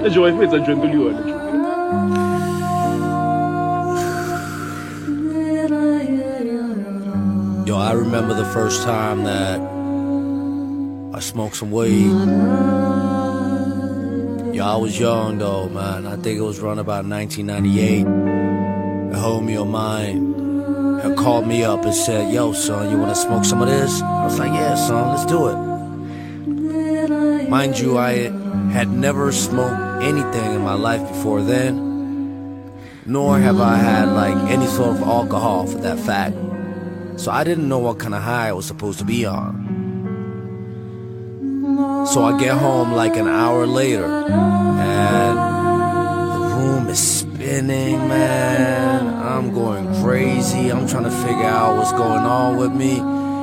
Yo, I fetsa joint le yone. Yo, I remember the first time that I smoked some weed. Yo, I was young though, man. I think it was around about 1998. A homie of mine had called me up and said, yo, son, you wanna smoke some of this? I was like, yeah, son, let's do it. Mind you, I had never smoked anything in my life before then, nor have I had like any sort of alcohol for that fact. So I didn't know what kind of high I was supposed to be on. So I get home like an hour later, and the room is spinning, man. I'm going crazy. I'm trying to figure out what's going on with me.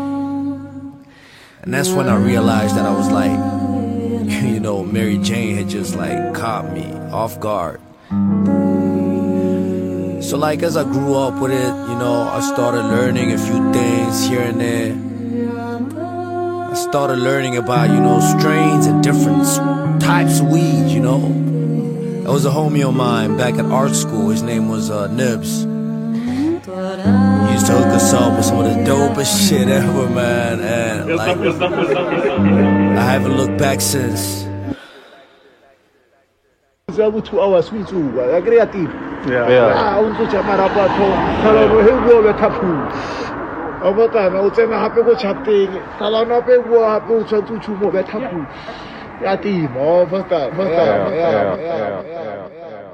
And that's when I realized that I was like, you know, Mary Jane had just like caught me off guard. So like as I grew up with it, you know, I started learning a few things here and there. I started learning about, you know, strains and different types of weed, you know. There was a homie of mine back at art school. His name was Nibs. He used to hook us up with some of the dopest shit ever, man. And like, I haven't looked back since. 2 hours we do, creative. Yeah. Unto chamara pato, talano hewo be tapu. Obata no tsena hape go chapteng, talano pe go hape o tshwantse chumo be tapu. Ya timo, basta.